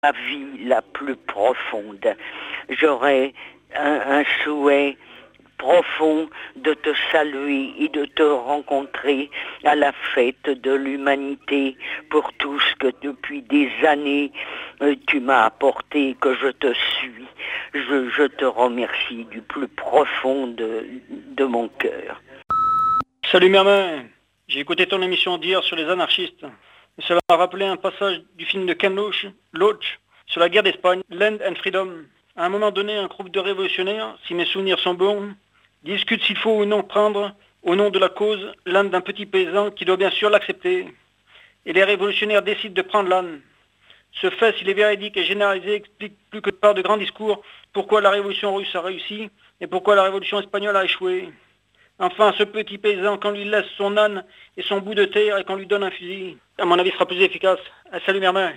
ma vie la plus profonde. J'aurais un souhait profond de te saluer et de te rencontrer à la fête de l'humanité pour tout ce que depuis des années tu m'as apporté, que je te suis. Je te remercie du plus profond de mon cœur. Salut Mermin, j'ai écouté ton émission d'hier sur les anarchistes. Et cela m'a rappelé un passage du film de Ken Loach sur la guerre d'Espagne, Land and Freedom. À un moment donné, un groupe de révolutionnaires, si mes souvenirs sont bons, discute s'il faut ou non prendre, au nom de la cause, l'âne d'un petit paysan qui doit bien sûr l'accepter. Et les révolutionnaires décident de prendre l'âne. Ce fait, s'il est véridique et généralisé, explique plus que par de grands discours pourquoi la révolution russe a réussi et pourquoi la révolution espagnole a échoué. Enfin, ce petit paysan, qu'on lui laisse son âne et son bout de terre et qu'on lui donne un fusil, à mon avis, sera plus efficace. Salut Mermin.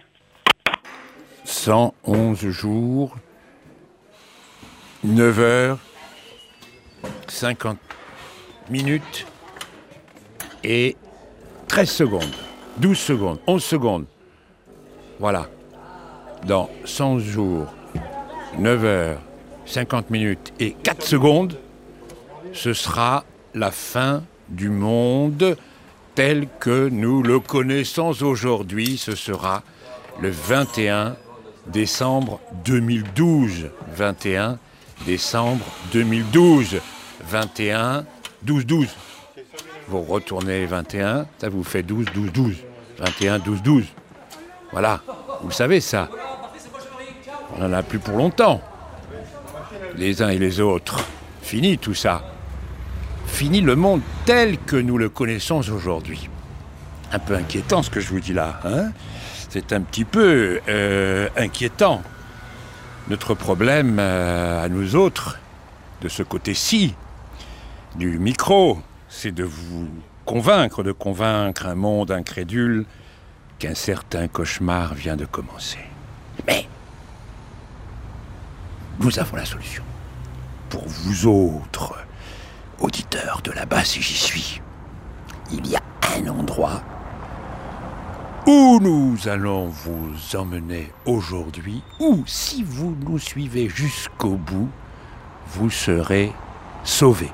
111 jours, 9 heures, 50 minutes et 13 secondes, 12 secondes, 11 secondes. Voilà. Dans 100 jours, 9 heures, 50 minutes et 4 secondes, ce sera la fin du monde tel que nous le connaissons aujourd'hui. Ce sera le 21 décembre 2012. 21 décembre 2012. 21, 12, 12. Vous retournez 21, ça vous fait 12, 12, 12. 21, 12, 12. Voilà, vous le savez ça. On n'en a plus pour longtemps. Les uns et les autres. Fini tout ça. Fini le monde tel que nous le connaissons aujourd'hui. Un peu inquiétant ce que je vous dis là, hein ? C'est un petit peu inquiétant. Notre problème à nous autres, de ce côté-ci, du micro, c'est de vous convaincre, de convaincre un monde incrédule qu'un certain cauchemar vient de commencer. Mais nous avons la solution. Pour vous autres, auditeurs de là-bas, si j'y suis, il y a un endroit où nous allons vous emmener aujourd'hui, où si vous nous suivez jusqu'au bout, vous serez sauvés.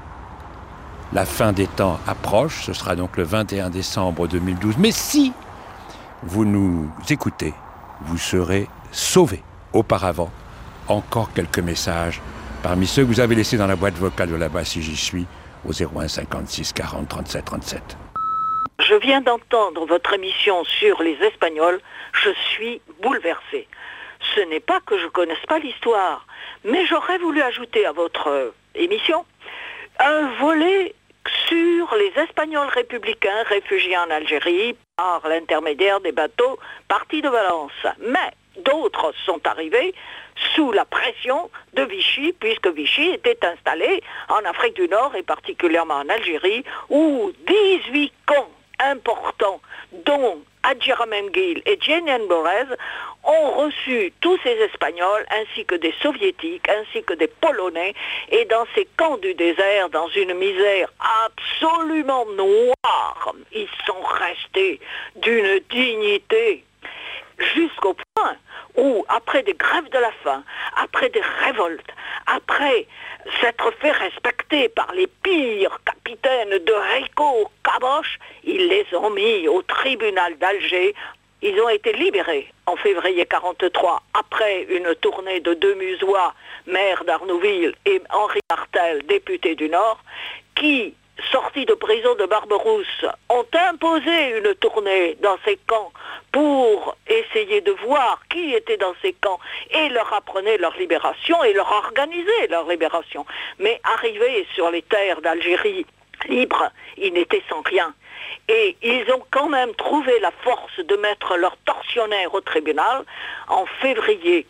La fin des temps approche, ce sera donc le 21 décembre 2012. Mais si vous nous écoutez, vous serez sauvés. Auparavant, encore quelques messages parmi ceux que vous avez laissés dans la boîte vocale de là-bas, si j'y suis, au 01 56 40 37 37. Je viens d'entendre votre émission sur les Espagnols, je suis bouleversée. Ce n'est pas que je ne connaisse pas l'histoire, mais j'aurais voulu ajouter à votre émission un volet sur les Espagnols républicains réfugiés en Algérie par l'intermédiaire des bateaux partis de Valence. Mais d'autres sont arrivés sous la pression de Vichy, puisque Vichy était installé en Afrique du Nord et particulièrement en Algérie, où 18 camps importants, dont Hadji Ramengil et Djenjen Borez, ont reçu tous ces Espagnols, ainsi que des Soviétiques, ainsi que des Polonais, et dans ces camps du désert, dans une misère absolument noire, ils sont restés d'une dignité jusqu'au point où, après des grèves de la faim, après des révoltes, après s'être fait respecter par les pires capitaines de Rico Caboche, ils les ont mis au tribunal d'Alger. Ils ont été libérés en février 1943, après une tournée de deux musois, maire d'Arnouville, et Henri Martel, député du Nord, qui, sortis de prison de Barberousse, ont imposé une tournée dans ces camps pour essayer de voir qui était dans ces camps et leur apprenaient leur libération et leur organiser leur libération. Mais arrivés sur les terres d'Algérie libres, ils n'étaient sans rien. Et ils ont quand même trouvé la force de mettre leurs tortionnaires au tribunal en février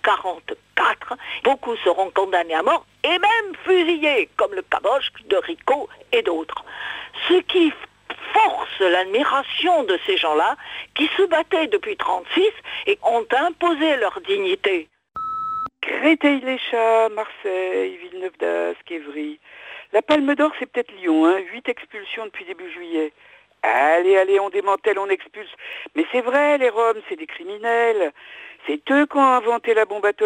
1944. Beaucoup seront condamnés à mort et même fusillés, comme le Caboche de Rico et d'autres. Ce qui force l'admiration de ces gens-là qui se battaient depuis 1936 et ont imposé leur dignité. Créteil-les-Chats, Marseille, Villeneuve-d'Ascq, Évry. La Palme d'Or, c'est peut-être Lyon, 8 expulsions depuis début juillet. Allez, on démantèle, on expulse. Mais c'est vrai, les Roms, c'est des criminels. C'est eux qui ont inventé la bombe atomique.